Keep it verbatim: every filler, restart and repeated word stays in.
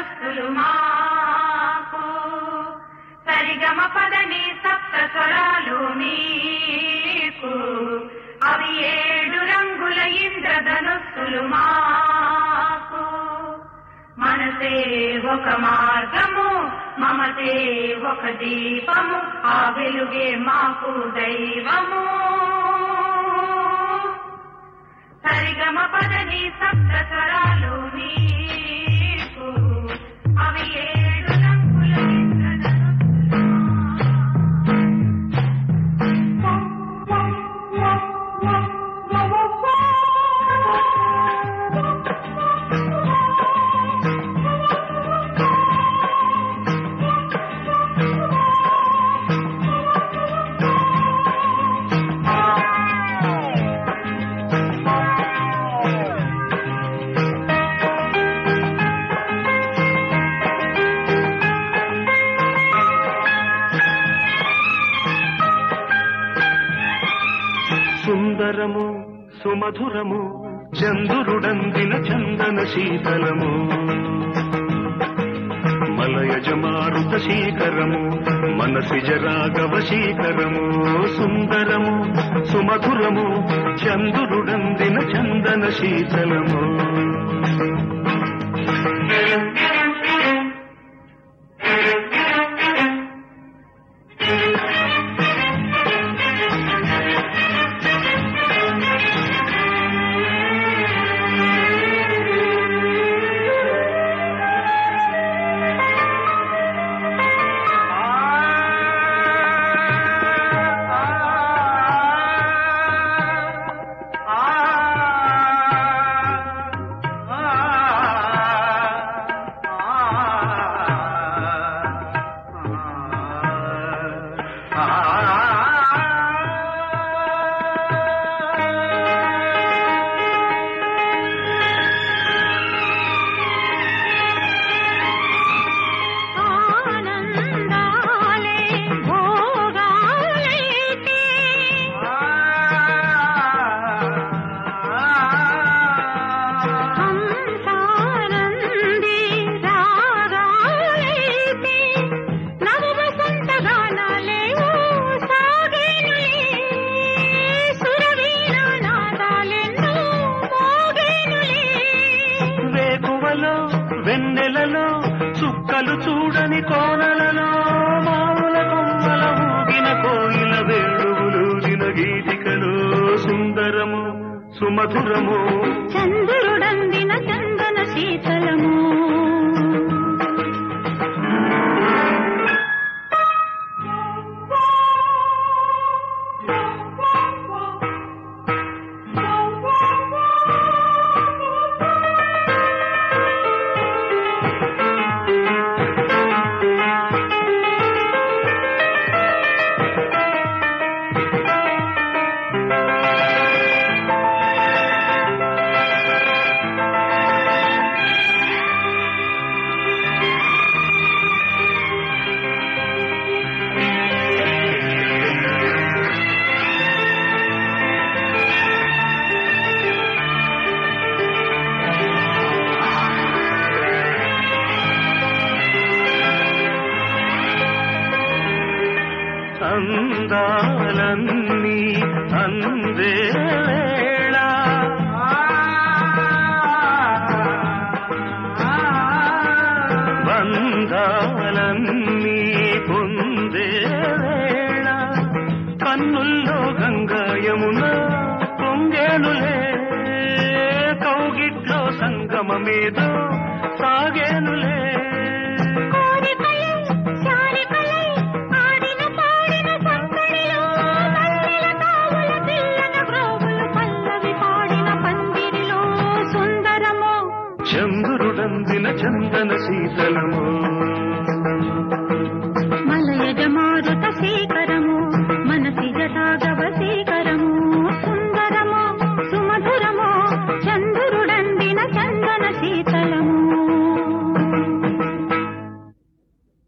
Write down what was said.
ఇంద్రధనుస్సులు మాకు సరిగమ పదని సప్త స్వరాలు మీకు అవి ఏడు రంగుల ఇంద్రధనుస్సులు మాకు మనసే ఒక మార్గము మమతే ఒక దీపము ఆ వెలుగే మాకు దైవము సరిగమ పదని సప్త స్వరాలు నీకు అవి ఏడు రంగుల సుందరము సుమధురము చందురుడందిన చందన శీతలము మలయజ మారుత శీకరము మనసిజ రాఘవ శీకరము సుందరము సుమధురము చందురుడందిన చందన శీతలము వెన్నెలలో చుక్కలు చూడని కోనలలో మాముల కొమ్మల ఊగిన కోయిల వేణువులూదిన గీతికలో సుందరము సుమధురము చంద్రుడందిన చందన శీతలము అందాలన్నీ అందే వేళ బంధాలన్నీ పొందే వేళ కన్నుల్లో గంగాయమున పొంగేనులే కౌగిట్లో సంగమమేదో సాగేనులే